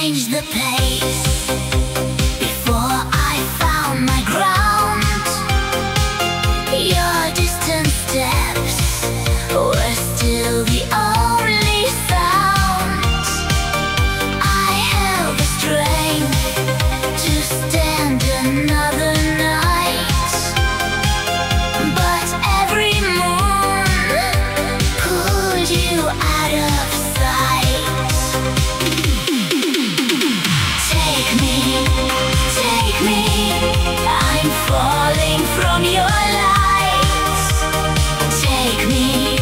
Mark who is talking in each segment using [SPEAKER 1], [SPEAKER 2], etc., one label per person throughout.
[SPEAKER 1] changed the pace. Before I found my ground, your distant steps were still the only sound. I held the strength to stand another night, but every moon pulled you out of sight. Take me, I'm falling from your light. Take me,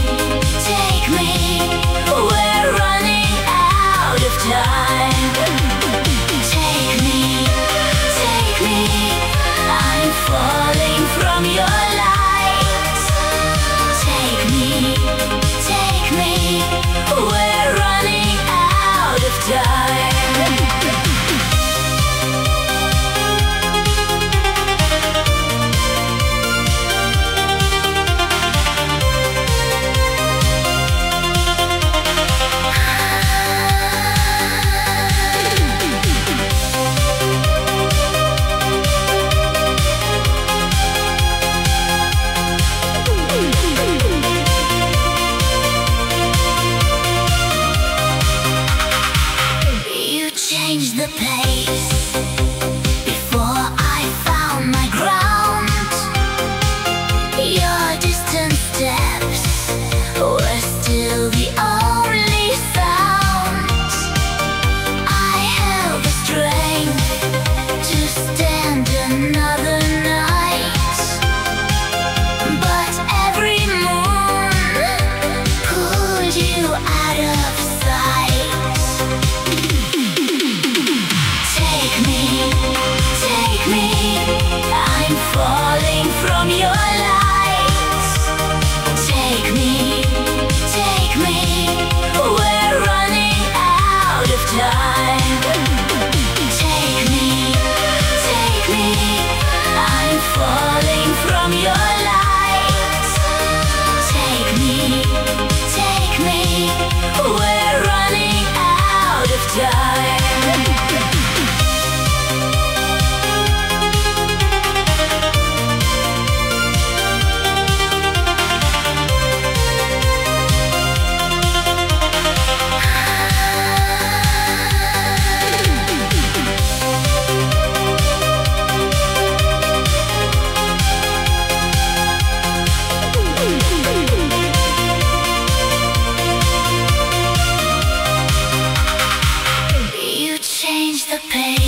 [SPEAKER 1] we're running out of time. Take me, I'm falling from your light. Take me, we're running out of time. Changed the pace. Before I found my ground, your distant steps were still the only sound. I held the strength to stand another night, but every moon pulled you out of sight. Take me, I'm falling from your light. Take me, we're running out of time. Take me, I'm falling from your light. Take me, we're running out of time. You changed the pace.